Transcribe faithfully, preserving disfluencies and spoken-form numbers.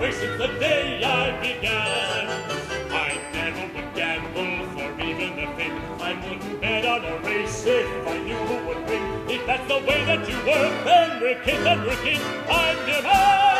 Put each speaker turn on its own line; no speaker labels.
way since the day I began. I never would gamble for even a thing. I wouldn't bet on a race if I knew who would win. If that's the way that you work, then we're king, then we're king. I'm your man.